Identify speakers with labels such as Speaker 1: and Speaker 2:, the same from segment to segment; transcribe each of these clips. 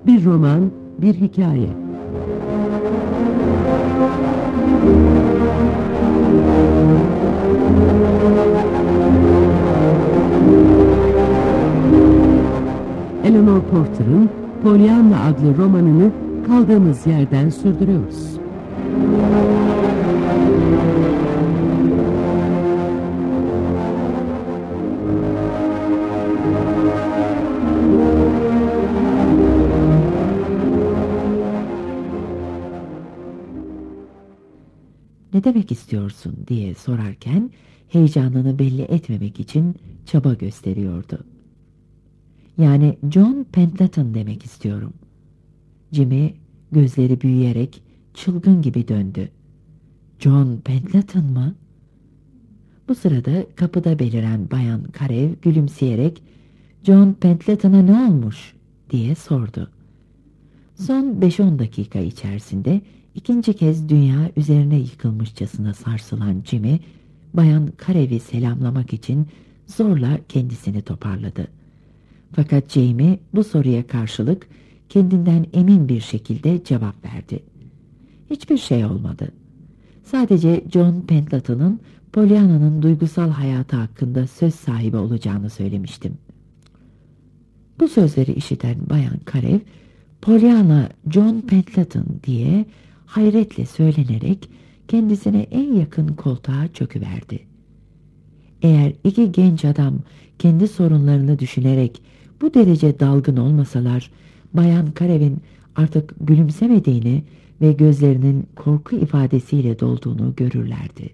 Speaker 1: Bir roman, bir hikaye. Eleanor Porter'ın Pollyanna adlı romanını kaldığımız yerden sürdürüyoruz.
Speaker 2: "Ne demek istiyorsun?" diye sorarken heyecanını belli etmemek için çaba gösteriyordu. "Yani John Pendleton demek istiyorum." Jimmy gözleri büyüyerek çılgın gibi döndü. "John Pendleton mı?" Bu sırada kapıda beliren Bayan Karev gülümseyerek "John Pendleton'a ne olmuş?" diye sordu. Son 5-10 dakika içerisinde ikinci kez dünya üzerine yıkılmışçasına sarsılan Jimmy, Bayan Karev'i selamlamak için zorla kendisini toparladı. Fakat Jamie bu soruya karşılık kendinden emin bir şekilde cevap verdi. Hiçbir şey olmadı. Sadece John Pendleton'ın Pollyanna'nın duygusal hayatı hakkında söz sahibi olacağını söylemiştim. Bu sözleri işiten Bayan Karev, "Pollyanna John Pendleton" diye hayretle söylenerek kendisine en yakın koltuğa çöküverdi. Eğer iki genç adam kendi sorunlarını düşünerek bu derece dalgın olmasalar, Bayan Karev'in artık gülümsemediğini ve gözlerinin korku ifadesiyle dolduğunu görürlerdi.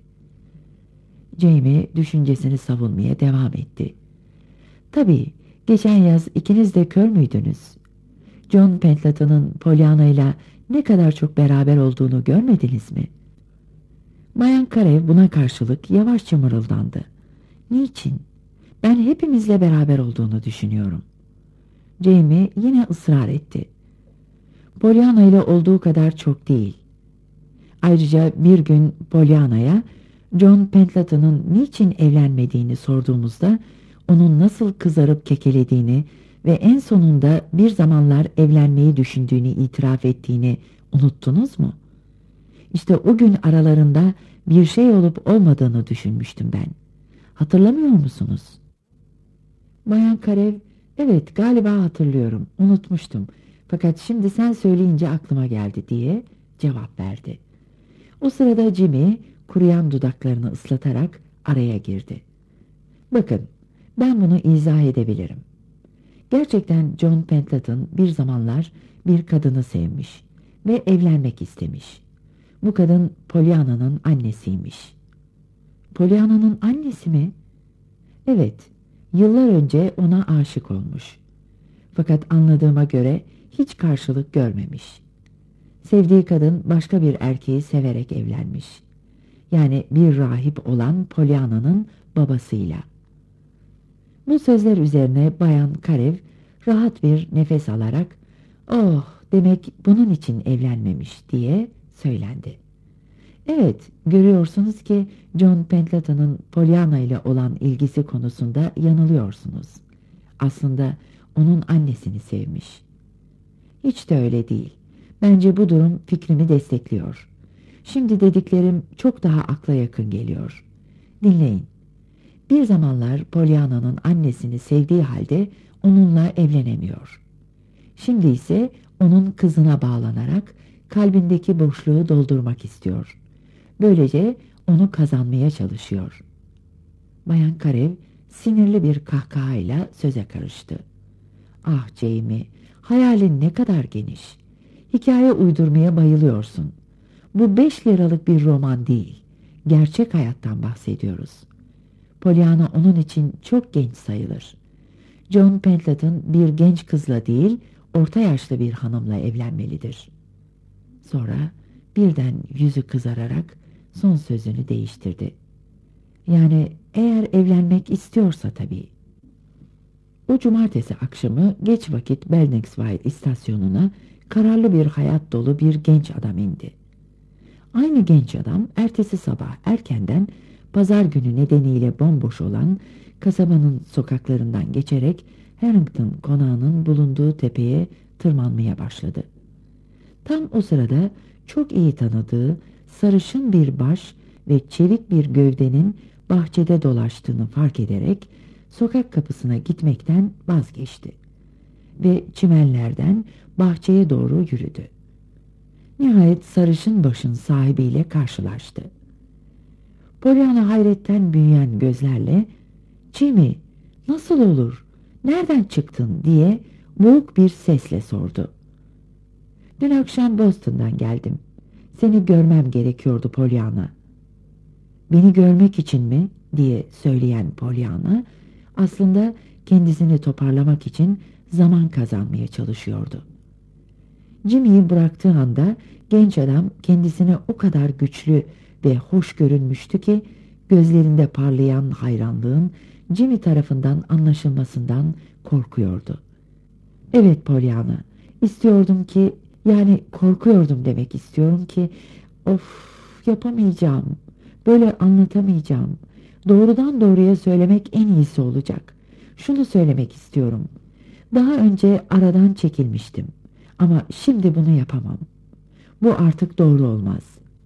Speaker 2: Jamie düşüncesini savunmaya devam etti. "Tabii, geçen yaz ikiniz de kör müydünüz? John Pendleton'ın Pollyanna ile ne kadar çok beraber olduğunu görmediniz mi?" Bayan Karev buna karşılık yavaşça mırıldandı. "Niçin? Ben hepimizle beraber olduğunu düşünüyorum." Jamie yine ısrar etti. "Pollyanna ile olduğu kadar çok değil. Ayrıca bir gün Pollyanna'ya John Pendleton'ın niçin evlenmediğini sorduğumuzda onun nasıl kızarıp kekelediğini ve en sonunda bir zamanlar evlenmeyi düşündüğünü itiraf ettiğini unuttunuz mu? İşte o gün aralarında bir şey olup olmadığını düşünmüştüm ben. Hatırlamıyor musunuz?" Bayan Karev, "Evet, galiba hatırlıyorum, unutmuştum. Fakat şimdi sen söyleyince aklıma geldi" diye cevap verdi. O sırada Jimmy kuruyan dudaklarını ıslatarak araya girdi. "Bakın, ben bunu izah edebilirim. Gerçekten John Pendleton bir zamanlar bir kadını sevmiş ve evlenmek istemiş. Bu kadın Pollyanna'nın annesiymiş." "Pollyanna'nın annesi mi?" "Evet, yıllar önce ona aşık olmuş. Fakat anladığıma göre hiç karşılık görmemiş. Sevdiği kadın başka bir erkeği severek evlenmiş. Yani bir rahip olan Pollyanna'nın babasıyla." Bu sözler üzerine Bayan Karev rahat bir nefes alarak "Oh, demek bunun için evlenmemiş" diye söylendi. "Evet, görüyorsunuz ki John Pendleton'ın Pollyanna ile olan ilgisi konusunda yanılıyorsunuz. Aslında onun annesini sevmiş." "Hiç de öyle değil. Bence bu durum fikrimi destekliyor. Şimdi dediklerim çok daha akla yakın geliyor. Dinleyin. Bir zamanlar Pollyanna'nın annesini sevdiği halde onunla evlenemiyor. Şimdi ise onun kızına bağlanarak kalbindeki boşluğu doldurmak istiyor. Böylece onu kazanmaya çalışıyor." Bayan Karev sinirli bir kahkahayla söze karıştı. "Ah Jamie, hayalin ne kadar geniş. Hikaye uydurmaya bayılıyorsun. Bu 5 liralık bir roman değil. Gerçek hayattan bahsediyoruz. Pollyanna onun için çok genç sayılır. John Pendleton bir genç kızla değil, orta yaşlı bir hanımla evlenmelidir." Sonra birden yüzü kızararak son sözünü değiştirdi. "Yani eğer evlenmek istiyorsa tabii." O cumartesi akşamı geç vakit Beldingsville istasyonuna kararlı bir hayat dolu bir genç adam indi. Aynı genç adam ertesi sabah erkenden pazar günü nedeniyle bomboş olan kasabanın sokaklarından geçerek Harrington konağının bulunduğu tepeye tırmanmaya başladı. Tam o sırada çok iyi tanıdığı sarışın bir baş ve çevik bir gövdenin bahçede dolaştığını fark ederek sokak kapısına gitmekten vazgeçti ve çimenlerden bahçeye doğru yürüdü. Nihayet sarışın başın sahibiyle karşılaştı. Pollyanna hayretten büyüyen gözlerle "Jimmy, nasıl olur, nereden çıktın?" diye boğuk bir sesle sordu. "Dün akşam Boston'dan geldim. Seni görmem gerekiyordu Pollyanna." "Beni görmek için mi?" diye söyleyen Pollyanna aslında kendisini toparlamak için zaman kazanmaya çalışıyordu. Jimmy'yi bıraktığı anda genç adam kendisine o kadar güçlü ve hoş görünmüştü ki gözlerinde parlayan hayranlığın Jimmy tarafından anlaşılmasından korkuyordu. "Evet Pollyanna, istiyordum ki, yani korkuyordum demek istiyorum ki, of, yapamayacağım, böyle anlatamayacağım. Doğrudan doğruya söylemek en iyisi olacak. Şunu söylemek istiyorum. Daha önce aradan çekilmiştim ama şimdi bunu yapamam. Bu artık doğru olmaz."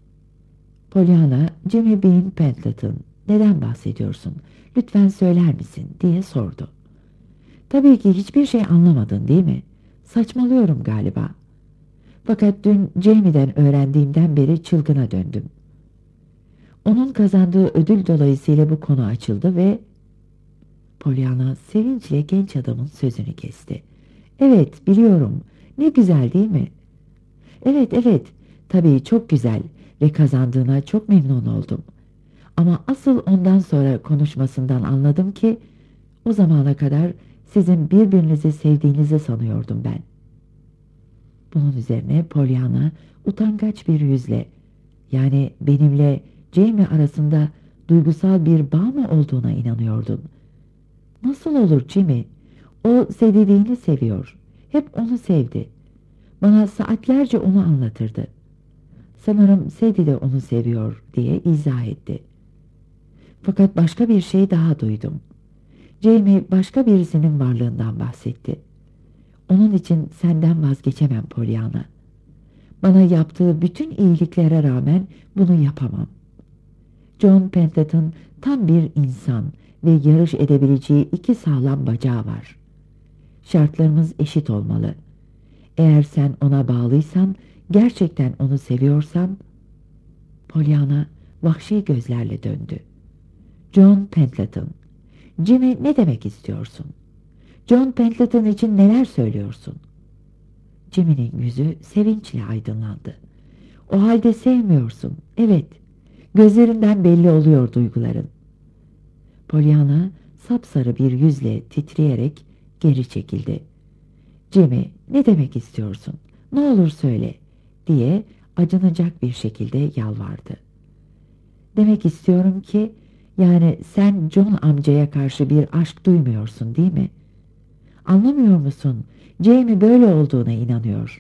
Speaker 2: Pollyanna, "Jimmy Bean Pendleton, neden bahsediyorsun? Lütfen söyler misin?" diye sordu. "Tabii ki hiçbir şey anlamadın değil mi? Saçmalıyorum galiba. Fakat dün Jamie'den öğrendiğimden beri çılgına döndüm. Onun kazandığı ödül dolayısıyla bu konu açıldı ve..." Pollyanna sevinçle genç adamın sözünü kesti. "Evet, biliyorum. Ne güzel değil mi?" Evet, tabii çok güzel ve kazandığına çok memnun oldum. Ama asıl ondan sonra konuşmasından anladım ki o zamana kadar sizin birbirinizi sevdiğinizi sanıyordum ben." Bunun üzerine Pollyanna utangaç bir yüzle, "Yani benimle Jamie arasında duygusal bir bağ mı olduğuna inanıyordun?" "Nasıl olur Jimmy? O sevdiğini seviyor. Hep onu sevdi. Bana saatlerce onu anlatırdı. Sanırım Sadie de onu seviyor," diye izah etti. "Fakat başka bir şey daha duydum. Jamie başka birisinin varlığından bahsetti. Onun için senden vazgeçemem Pollyanna. Bana yaptığı bütün iyiliklere rağmen bunu yapamam. John Pendleton tam bir insan ve yarış edebileceği 2 sağlam bacağı var. Şartlarımız eşit olmalı. Eğer sen ona bağlıysan, gerçekten onu seviyorsan..." Pollyanna vahşi gözlerle döndü. "John Pendleton, Jimmy, ne demek istiyorsun? John Pendleton için neler söylüyorsun?" Jimmy'nin yüzü sevinçle aydınlandı. "O halde sevmiyorsun. Evet, gözlerinden belli oluyor duyguların." Pollyanna sapsarı bir yüzle titreyerek geri çekildi. "Jimmy, ne demek istiyorsun? Ne olur söyle," diye acınacak bir şekilde yalvardı. "Demek istiyorum ki, yani sen John amcaya karşı bir aşk duymuyorsun değil mi? Anlamıyor musun? Jamie böyle olduğuna inanıyor.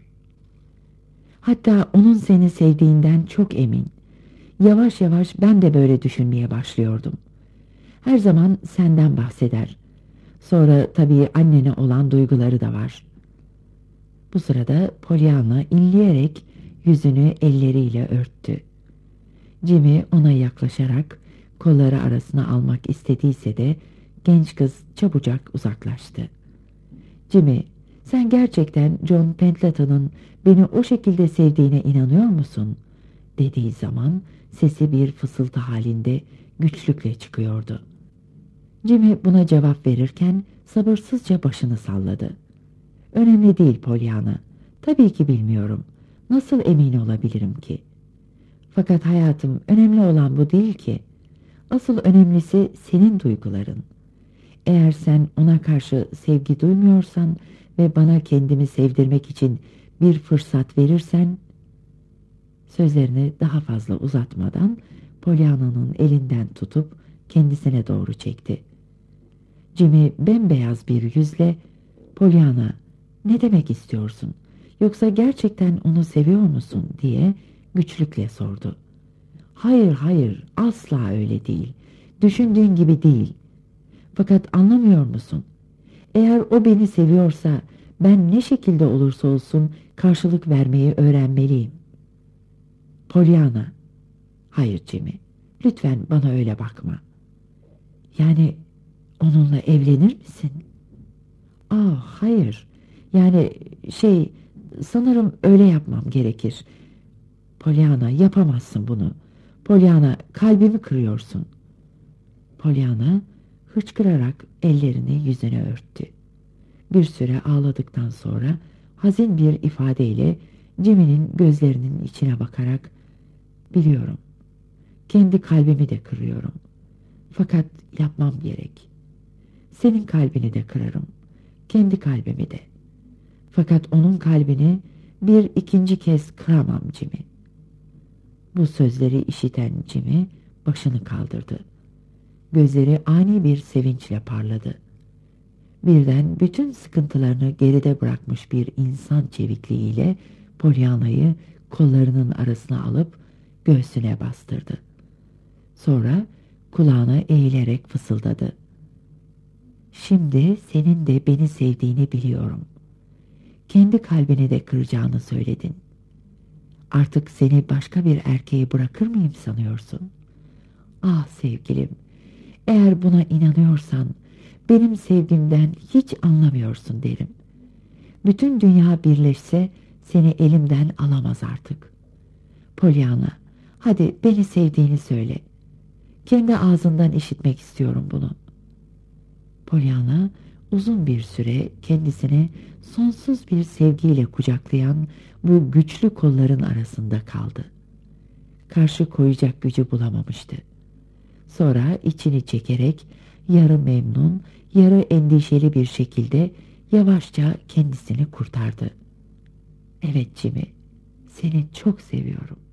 Speaker 2: Hatta onun seni sevdiğinden çok emin. Yavaş yavaş ben de böyle düşünmeye başlıyordum. Her zaman senden bahseder. Sonra tabii annene olan duyguları da var." Bu sırada Pollyanna inleyerek yüzünü elleriyle örttü. Jimmy ona yaklaşarak kolları arasına almak istediyse de genç kız çabucak uzaklaştı. "Jimmy, sen gerçekten John Pendleton'ın beni o şekilde sevdiğine inanıyor musun?" dediği zaman sesi bir fısıltı halinde güçlükle çıkıyordu. Jimmy buna cevap verirken sabırsızca başını salladı. "Önemli değil Pollyanna. Tabii ki bilmiyorum. Nasıl emin olabilirim ki? Fakat hayatım, önemli olan bu değil ki. Asıl önemlisi senin duyguların. Eğer sen ona karşı sevgi duymuyorsan ve bana kendimi sevdirmek için bir fırsat verirsen..." Sözlerini daha fazla uzatmadan Pollyanna'nın elinden tutup kendisine doğru çekti. Jimmy bembeyaz bir yüzle, "Pollyanna, ne demek istiyorsun? Yoksa gerçekten onu seviyor musun?" diye güçlükle sordu. Hayır, asla öyle değil. Düşündüğün gibi değil. Fakat anlamıyor musun? Eğer o beni seviyorsa Ben ne şekilde olursa olsun karşılık vermeyi öğrenmeliyim. Pollyanna, hayır Jimmy, lütfen bana öyle bakma. Yani onunla evlenir misin? Hayır. Yani sanırım öyle yapmam gerekir. Pollyanna, yapamazsın bunu. Pollyanna, kalbimi kırıyorsun. Pollyanna hıçkırarak ellerini yüzüne örttü. Bir süre ağladıktan sonra hazin bir ifadeyle Jimmy'nin gözlerinin içine bakarak, biliyorum, kendi kalbimi de kırıyorum. Fakat yapmam gerek. Senin kalbini de kırarım, kendi kalbimi de. Fakat onun kalbini bir ikinci kez kıramam Jimmy. Bu sözleri işiten Jimmy başını kaldırdı. Gözleri ani bir sevinçle parladı. Birden bütün sıkıntılarını geride bırakmış bir insan çevikliğiyle Pollyanna'yı kollarının arasına alıp göğsüne bastırdı. Sonra kulağına eğilerek fısıldadı. Şimdi senin de beni sevdiğini biliyorum. Kendi kalbini de kıracağını söyledin. Artık seni başka bir erkeğe bırakır mıyım sanıyorsun? Ah sevgilim, eğer buna inanıyorsan benim sevgimden hiç anlamıyorsun derim. Bütün dünya birleşse seni elimden alamaz artık. Pollyanna, hadi beni sevdiğini söyle. Kendi ağzından işitmek istiyorum bunu. Pollyanna uzun bir süre kendisini sonsuz bir sevgiyle kucaklayan bu güçlü kolların arasında kaldı. Karşı koyacak gücü bulamamıştı. Sonra içini çekerek yarı memnun, yarı endişeli bir şekilde yavaşça kendisini kurtardı. Evet Jimmy, seni çok seviyorum.